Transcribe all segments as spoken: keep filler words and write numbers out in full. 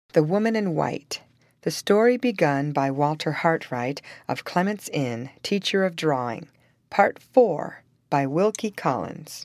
The Woman in White. The story begun by Walter Hartwright of Clement's Inn, teacher of drawing. Part four, by Wilkie Collins.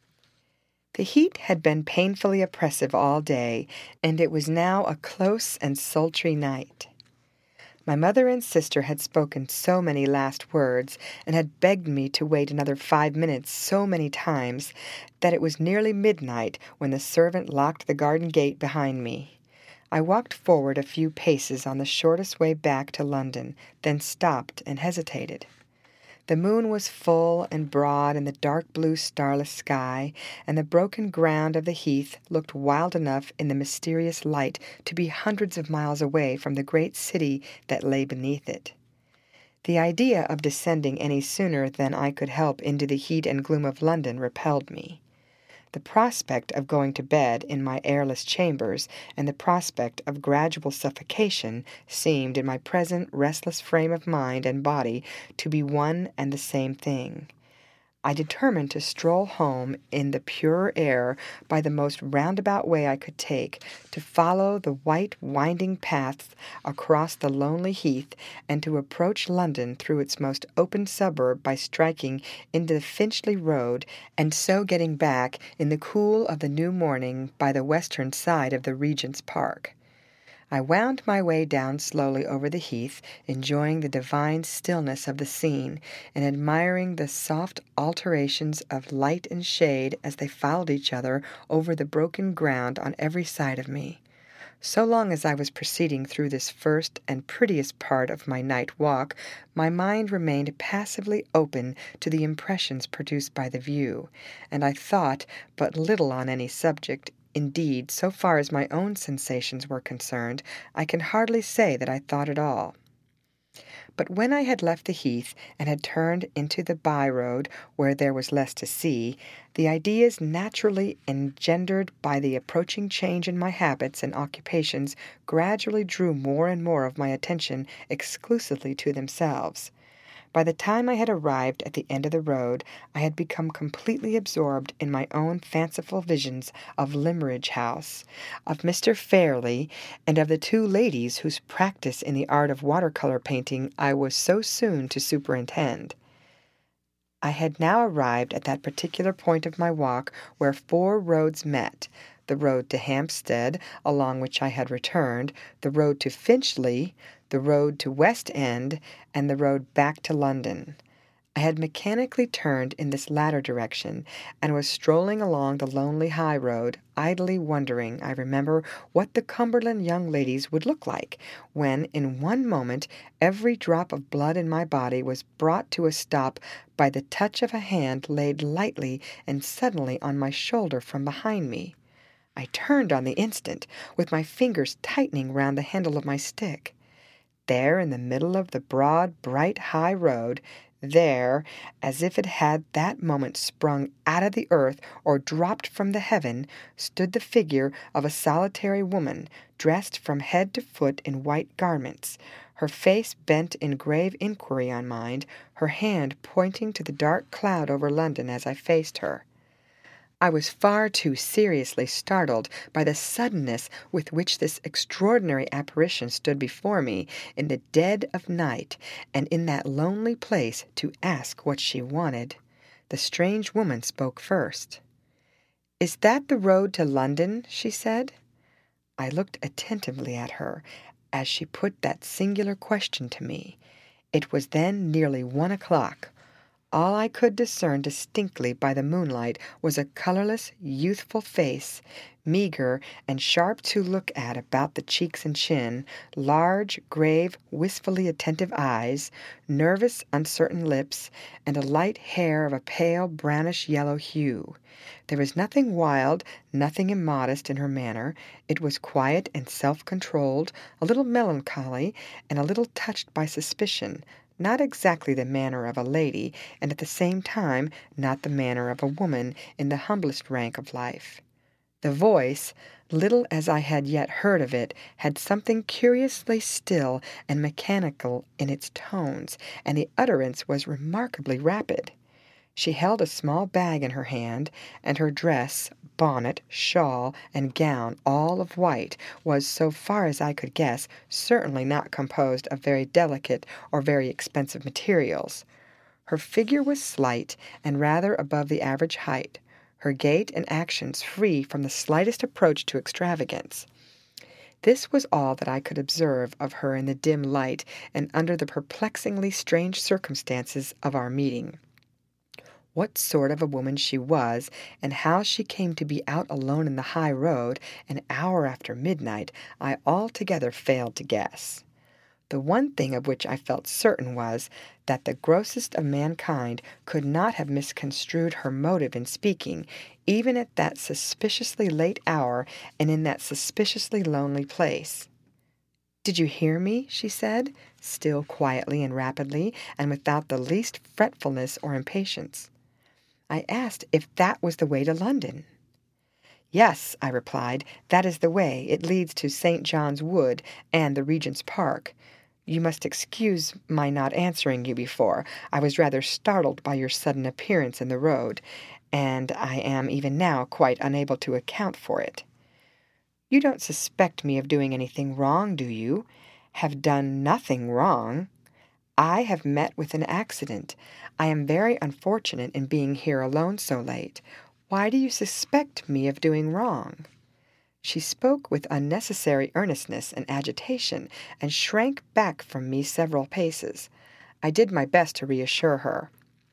The heat had been painfully oppressive all day, and it was now a close and sultry night. My mother and sister had spoken so many last words, and had begged me to wait another five minutes so many times, that it was nearly midnight when the servant locked the garden gate behind me. I walked forward a few paces on the shortest way back to London, then stopped and hesitated. The moon was full and broad in the dark blue starless sky, and the broken ground of the heath looked wild enough in the mysterious light to be hundreds of miles away from the great city that lay beneath it. The idea of descending any sooner than I could help into the heat and gloom of London repelled me. The prospect of going to bed in my airless chambers and the prospect of gradual suffocation seemed, in my present restless frame of mind and body, to be one and the same thing. I determined to stroll home in the purer air by the most roundabout way I could take, to follow the white winding paths across the lonely heath, and to approach London through its most open suburb by striking into the Finchley Road, and so getting back in the cool of the new morning by the western side of the Regent's Park. I wound my way down slowly over the heath, enjoying the divine stillness of the scene, and admiring the soft alternations of light and shade as they followed each other over the broken ground on every side of me. So long as I was proceeding through this first and prettiest part of my night walk, my mind remained passively open to the impressions produced by the view, and I thought but little on any subject. Indeed, so far as my own sensations were concerned, I can hardly say that I thought at all. But when I had left the heath and had turned into the by-road where there was less to see, the ideas naturally engendered by the approaching change in my habits and occupations gradually drew more and more of my attention exclusively to themselves. By the time I had arrived at the end of the road, I had become completely absorbed in my own fanciful visions of Limmeridge House, of Mister Fairlie, and of the two ladies whose practice in the art of watercolor painting I was so soon to superintend. I had now arrived at that particular point of my walk where four roads met, the road to Hampstead, along which I had returned, the road to Finchley, the road to West End, and the road back to London. I had mechanically turned in this latter direction, and was strolling along the lonely high road, idly wondering, I remember, what the Cumberland young ladies would look like, when, in one moment, every drop of blood in my body was brought to a stop by the touch of a hand laid lightly and suddenly on my shoulder from behind me. I turned on the instant, with my fingers tightening round the handle of my stick. There, in the middle of the broad, bright high road, there, as if it had that moment sprung out of the earth or dropped from the heaven, stood the figure of a solitary woman, dressed from head to foot in white garments, her face bent in grave inquiry on mine, her hand pointing to the dark cloud over London as I faced her. I was far too seriously startled by the suddenness with which this extraordinary apparition stood before me in the dead of night, and in that lonely place, to ask what she wanted. The strange woman spoke first. "Is that the road to London?" she said. I looked attentively at her as she put that singular question to me. It was then nearly one o'clock. All I could discern distinctly by the moonlight was a colorless, youthful face, meagre and sharp to look at about the cheeks and chin, large, grave, wistfully attentive eyes, nervous, uncertain lips, and a light hair of a pale brownish-yellow hue. There was nothing wild, nothing immodest in her manner. It was quiet and self-controlled, a little melancholy, and a little touched by suspicion, not exactly the manner of a lady, and at the same time not the manner of a woman in the humblest rank of life. The voice, little as I had yet heard of it, had something curiously still and mechanical in its tones, and the utterance was remarkably rapid. She held a small bag in her hand, and her dress, bonnet, shawl, and gown, all of white, was, so far as I could guess, certainly not composed of very delicate or very expensive materials. Her figure was slight and rather above the average height, her gait and actions free from the slightest approach to extravagance. This was all that I could observe of her in the dim light and under the perplexingly strange circumstances of our meeting. What sort of a woman she was, and how she came to be out alone in the high road an hour after midnight, I altogether failed to guess. The one thing of which I felt certain was that the grossest of mankind could not have misconstrued her motive in speaking, even at that suspiciously late hour and in that suspiciously lonely place. "Did you hear me?" she said, still quietly and rapidly, and without the least fretfulness or impatience. I asked if that was the way to London. "Yes," I replied, "that is the way. It leads to Saint John's Wood and the Regent's Park. You must excuse my not answering you before. I was rather startled by your sudden appearance in the road, and I am even now quite unable to account for it." "You don't suspect me of doing anything wrong, do you?" "Have done nothing wrong. I have met with an accident. I am very unfortunate in being here alone so late. Why do you suspect me of doing wrong?" She spoke with unnecessary earnestness and agitation, and shrank back from me several paces. I did my best to reassure her.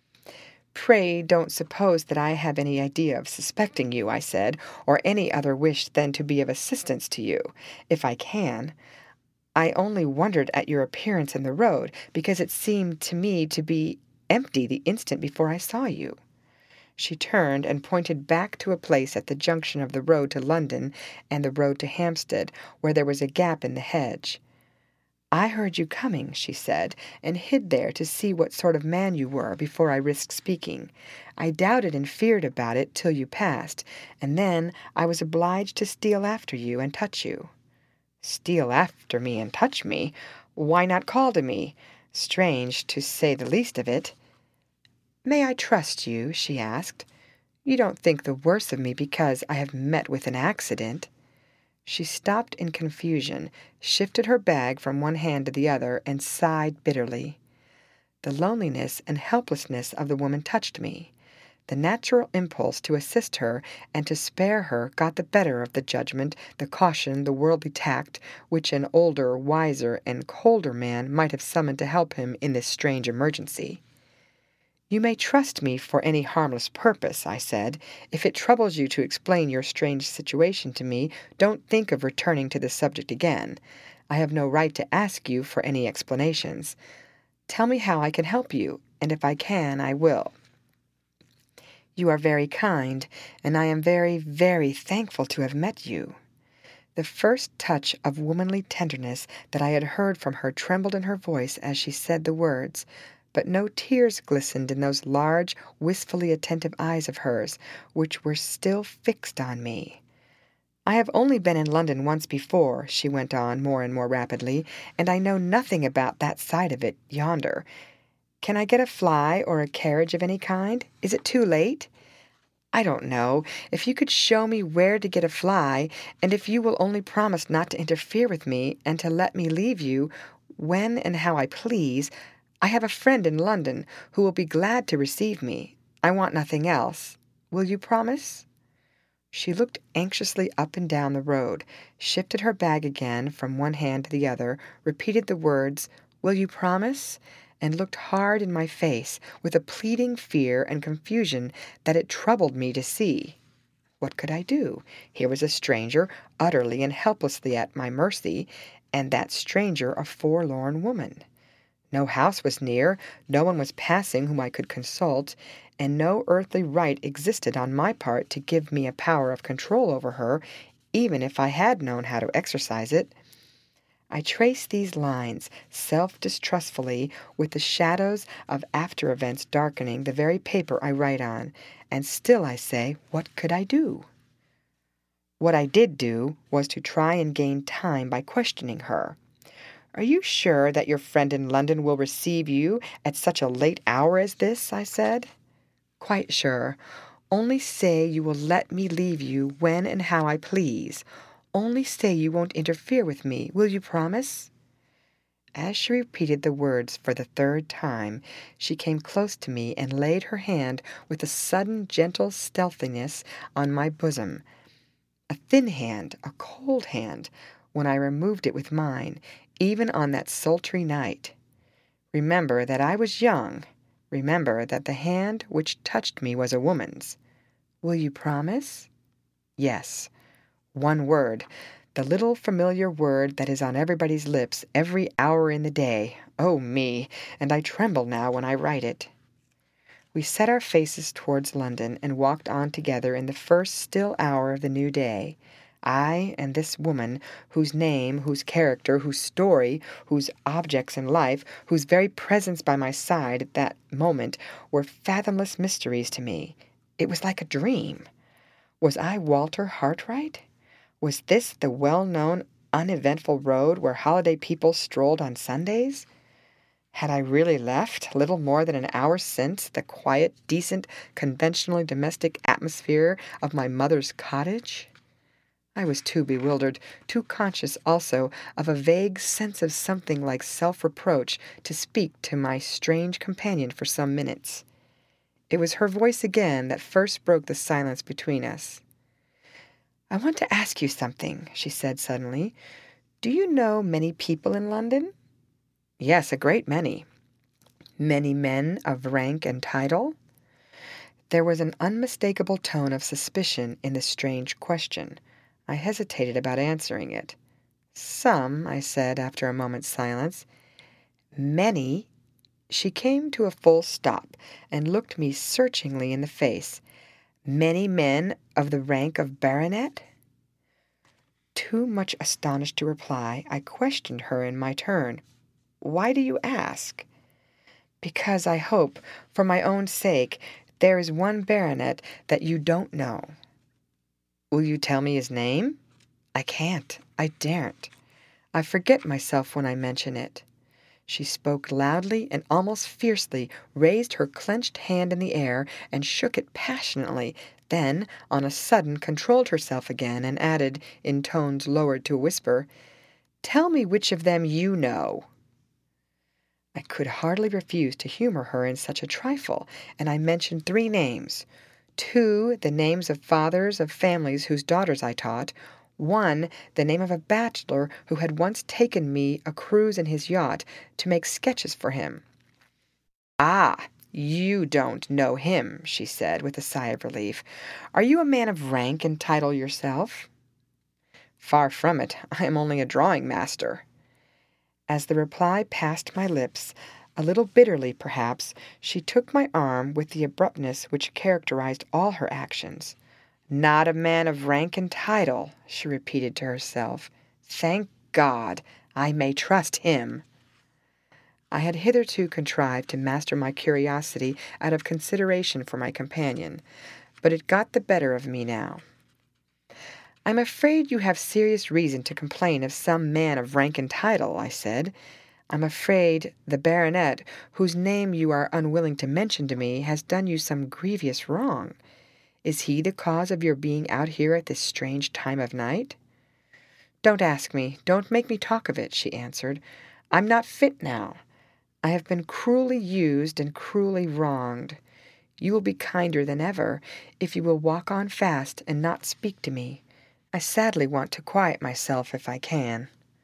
"Pray don't suppose that I have any idea of suspecting you," I said, "or any other wish than to be of assistance to you, if I can. I only wondered at your appearance in the road, because it seemed to me to be empty the instant before I saw you." She turned and pointed back to a place at the junction of the road to London and the road to Hampstead, where there was a gap in the hedge. "I heard you coming," she said, "and hid there to see what sort of man you were before I risked speaking. I doubted and feared about it till you passed, and then I was obliged to steal after you and touch you." "Steal after me and touch me? Why not call to me? Strange, to say the least of it." "May I trust you?" she asked. "You don't think the worse of me because I have met with an accident?" She stopped in confusion, shifted her bag from one hand to the other, and sighed bitterly. The loneliness and helplessness of the woman touched me. The natural impulse to assist her and to spare her got the better of the judgment, the caution, the worldly tact, which an older, wiser, and colder man might have summoned to help him in this strange emergency. "You may trust me for any harmless purpose," I said. "If it troubles you to explain your strange situation to me, don't think of returning to the subject again. I have no right to ask you for any explanations. Tell me how I can help you, and if I can, I will." "You are very kind, and I am very, very thankful to have met you." The first touch of womanly tenderness that I had heard from her trembled in her voice as she said the words, but no tears glistened in those large, wistfully attentive eyes of hers, which were still fixed on me. "I have only been in London once before," she went on more and more rapidly, "and I know nothing about that side of it yonder. Can I get a fly or a carriage of any kind? Is it too late?" "I don't know. If you could show me where to get a fly, and if you will only promise not to interfere with me, and to let me leave you when and how I please. I have a friend in London who will be glad to receive me. I want nothing else. Will you promise?" She looked anxiously up and down the road, shifted her bag again from one hand to the other, repeated the words, "Will you promise?" and looked hard in my face with a pleading fear and confusion that it troubled me to see. What could I do? Here was a stranger utterly and helplessly at my mercy, and that stranger a forlorn woman. No house was near, no one was passing whom I could consult, and no earthly right existed on my part to give me a power of control over her, even if I had known how to exercise it. I trace these lines self-distrustfully with the shadows of after events darkening the very paper I write on, and still I say, what could I do? What I did do was to try and gain time by questioning her. "Are you sure that your friend in London will receive you at such a late hour as this?" I said. "Quite sure. Only say you will let me leave you when and how I please. Only say you won't interfere with me. Will you promise?" As she repeated the words for the third time, she came close to me and laid her hand with a sudden gentle stealthiness on my bosom. A thin hand, a cold hand, when I removed it with mine, even on that sultry night. Remember that I was young. Remember that the hand which touched me was a woman's. "Will you promise?" Yes. One word. The little familiar word that is on everybody's lips every hour in the day. Oh, me! And I tremble now when I write it. We set our faces towards London and walked on together in the first still hour of the new day. I and this woman, whose name, whose character, whose story, whose objects in life, whose very presence by my side at that moment were fathomless mysteries to me. It was like a dream. Was I Walter Hartright? Was this the well-known, uneventful road where holiday people strolled on Sundays? Had I really left, little more than an hour since, the quiet, decent, conventionally domestic atmosphere of my mother's cottage? I was too bewildered, too conscious also of a vague sense of something like self-reproach to speak to my strange companion for some minutes. It was her voice again that first broke the silence between us. "I want to ask you something," she said suddenly. "Do you know many people in London?" "Yes, a great many." "Many men of rank and title?" There was an unmistakable tone of suspicion in the strange question. I hesitated about answering it. "Some," I said after a moment's silence. "Many?" She came to a full stop and looked me searchingly in the face. "Many men of the rank of baronet?" Too much astonished to reply, I questioned her in my turn. "Why do you ask?" "Because I hope, for my own sake, there is one baronet that you don't know." "Will you tell me his name?" "I can't. I daren't. I forget myself when I mention it." She spoke loudly and almost fiercely, raised her clenched hand in the air, and shook it passionately, then, on a sudden, controlled herself again, and added, in tones lowered to a whisper, "Tell me which of them you know." I could hardly refuse to humor her in such a trifle, and I mentioned three names. Two, the names of fathers of families whose daughters I taught. One, the name of a bachelor who had once taken me a cruise in his yacht to make sketches for him. "Ah, you don't know him," she said, with a sigh of relief. "Are you a man of rank and title yourself?" "Far from it. I am only a drawing-master." As the reply passed my lips, a little bitterly perhaps, she took my arm with the abruptness which characterized all her actions. "Not a man of rank and title," she repeated to herself. "Thank God, I may trust him." I had hitherto contrived to master my curiosity out of consideration for my companion, but it got the better of me now. "I'm afraid you have serious reason to complain of some man of rank and title," I said. "I'm afraid the baronet, whose name you are unwilling to mention to me, has done you some grievous wrong. Is he the cause of your being out here at this strange time of night?" "Don't ask me. Don't make me talk of it," she answered. "I'm not fit now. I have been cruelly used and cruelly wronged. You will be kinder than ever if you will walk on fast and not speak to me. I sadly want to quiet myself if I can."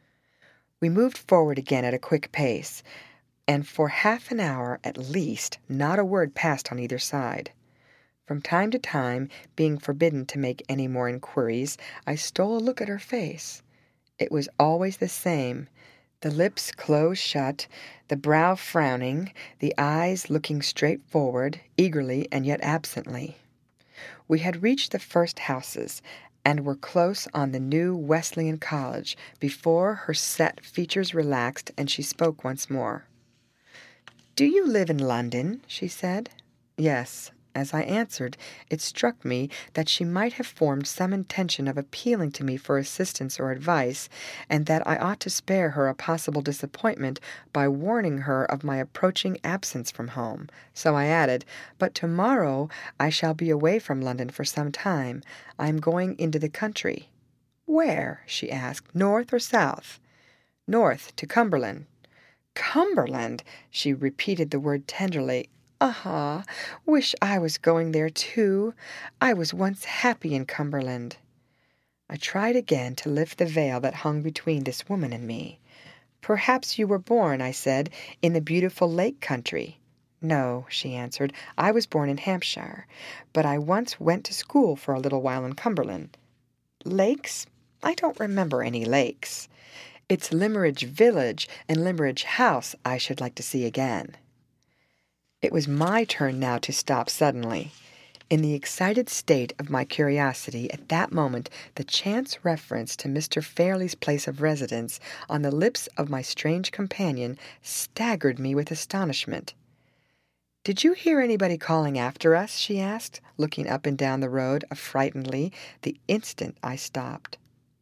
We moved forward again at a quick pace, and for half an hour at least not a word passed on either side. From time to time, being forbidden to make any more inquiries, I stole a look at her face. It was always the same, the lips close shut, the brow frowning, the eyes looking straight forward, eagerly and yet absently. We had reached the first houses, and were close on the new Wesleyan College, before her set features relaxed and she spoke once more. "Do you live in London?" she said. "Yes. As I answered, it struck me that she might have formed some intention of appealing to me for assistance or advice, and that I ought to spare her a possible disappointment by warning her of my approaching absence from home. So I added, "But tomorrow I shall be away from London for some time. I am going into the country." "Where?" she asked. "North or south?" "North, to Cumberland." "Cumberland!" She repeated the word tenderly. "Ah, wish I was going there, too. I was once happy in Cumberland." I tried again to lift the veil that hung between this woman and me. "Perhaps you were born," I said, "in the beautiful lake country." "No," she answered, "I was born in Hampshire, but I once went to school for a little while in Cumberland." "Lakes? I don't remember any lakes." "It's Limmeridge Village and Limmeridge House I should like to see again." It was my turn now to stop suddenly. In the excited state of my curiosity at that moment, the chance reference to Mister Fairley's place of residence on the lips of my strange companion staggered me with astonishment. "Did you hear anybody calling after us?" she asked, looking up and down the road affrightedly the instant I stopped.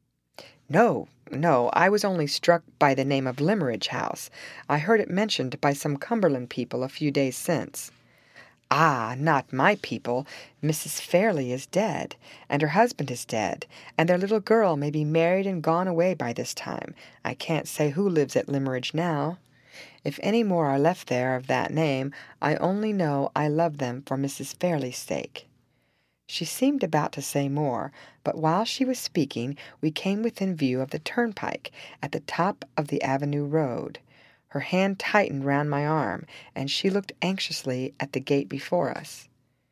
"No, no, I was only struck by the name of Limmeridge House. I heard it mentioned by some Cumberland people a few days since." "Ah, not my people. Missus Fairley is dead, and her husband is dead, and their little girl may be married and gone away by this time. I can't say who lives at Limmeridge now. If any more are left there of that name, I only know I love them for Missus Fairley's sake." She seemed about to say more, but while she was speaking we came within view of the turnpike at the top of the Avenue Road. Her hand tightened round my arm, and she looked anxiously at the gate before us.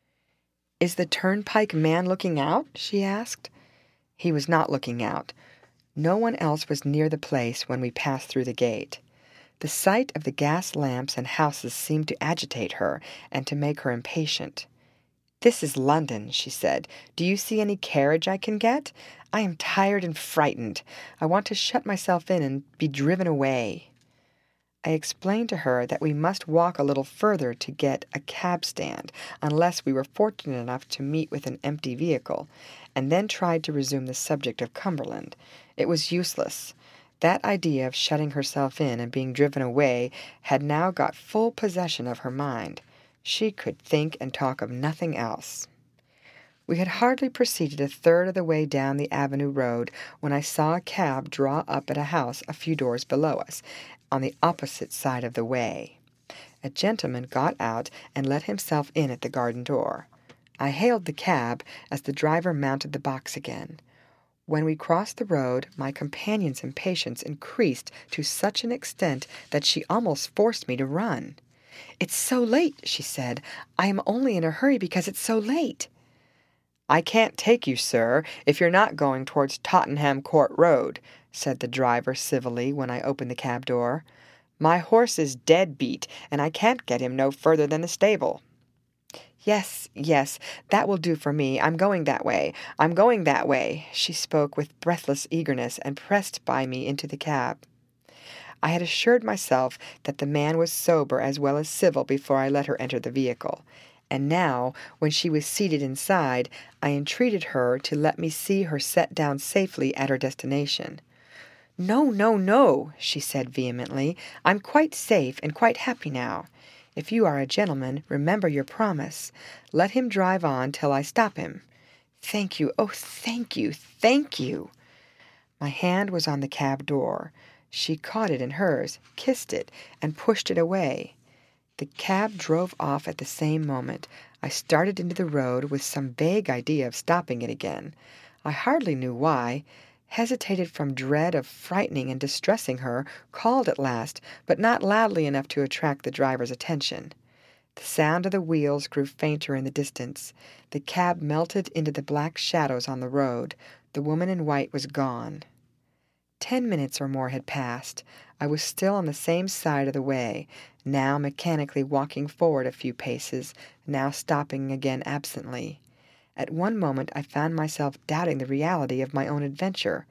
"Is the turnpike man looking out?" she asked. He was not looking out. No one else was near the place when we passed through the gate. The sight of the gas lamps and houses seemed to agitate her and to make her impatient. "This is London," she said. "Do you see any carriage I can get? I am tired and frightened. I want to shut myself in and be driven away." I explained to her that we must walk a little further to get a cab stand, unless we were fortunate enough to meet with an empty vehicle, and then tried to resume the subject of Cumberland. It was useless. That idea of shutting herself in and being driven away had now got full possession of her mind. She could think and talk of nothing else. We had hardly proceeded a third of the way down the Avenue Road when I saw a cab draw up at a house a few doors below us, on the opposite side of the way. A gentleman got out and let himself in at the garden door. I hailed the cab as the driver mounted the box again. When we crossed the road, my companion's impatience increased to such an extent that she almost forced me to run. "It's so late," she said. "I am only in a hurry because it's so late." "I can't take you, sir, if you're not going towards Tottenham Court Road," said the driver civilly when I opened the cab door. "My horse is dead beat, and I can't get him no further than the stable." "Yes, yes, that will do for me. I'm going that way. I'm going that way." She spoke with breathless eagerness and pressed by me into the cab. I had assured myself that the man was sober as well as civil before I let her enter the vehicle, and now, when she was seated inside, I entreated her to let me see her set down safely at her destination. "No, no, no," she said vehemently. "I'm quite safe and quite happy now. If you are a gentleman, remember your promise. Let him drive on till I stop him." "Thank you, oh, thank you, thank you." My hand was on the cab door. She caught it in hers, kissed it, and pushed it away. The cab drove off at the same moment. I started into the road with some vague idea of stopping it again. I hardly knew why, hesitated from dread of frightening and distressing her, called at last, but not loudly enough to attract the driver's attention. The sound of the wheels grew fainter in the distance. The cab melted into the black shadows on the road. The woman in white was gone. Ten minutes or more had passed. I was still on the same side of the way, now mechanically walking forward a few paces, now stopping again absently. At one moment I found myself doubting the reality of my own adventure.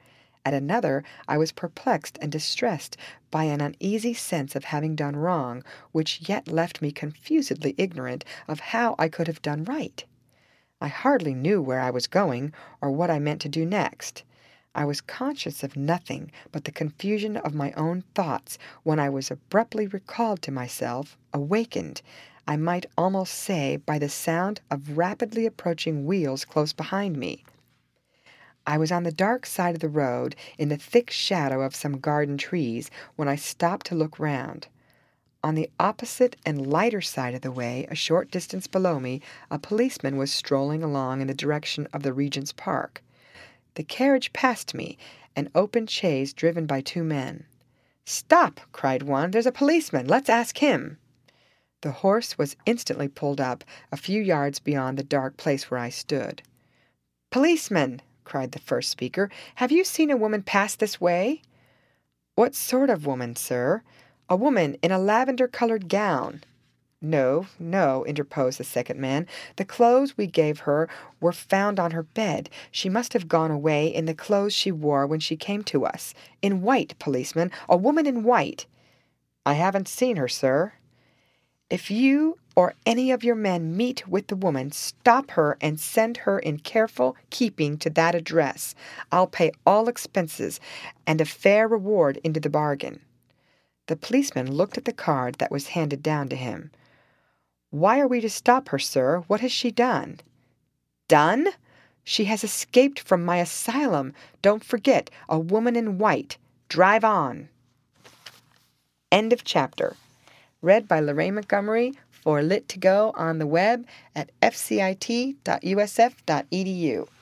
At another, I was perplexed and distressed by an uneasy sense of having done wrong, which yet left me confusedly ignorant of how I could have done right. I hardly knew where I was going, or what I meant to do next. I was conscious of nothing but the confusion of my own thoughts when I was abruptly recalled to myself, awakened, I might almost say, by the sound of rapidly approaching wheels close behind me. I was on the dark side of the road, in the thick shadow of some garden trees, when I stopped to look round. On the opposite and lighter side of the way, a short distance below me, a policeman was strolling along in the direction of the Regent's Park. The carriage passed me, an open chaise driven by two men. "Stop!" cried one. "There's a policeman. Let's ask him." The horse was instantly pulled up, a few yards beyond the dark place where I stood. "Policeman!" cried the first speaker, "have you seen a woman pass this way?" "What sort of woman, sir?" "A woman in a lavender-colored gown." "No, no," interposed the second man. "The clothes we gave her were found on her bed. She must have gone away in the clothes she wore when she came to us. In white, policeman, a woman in white." "I haven't seen her, sir." "If you or any of your men meet with the woman, stop her and send her in careful keeping to that address. I'll pay all expenses, and a fair reward into the bargain." The policeman looked at the card that was handed down to him. "Why are we to stop her, sir? What has she done?" "Done? She has escaped from my asylum. Don't forget, a woman in white. Drive on." End of chapter. Read by Lorraine Montgomery for Lit to Go on the web at f c i t dot u s f dot e d u.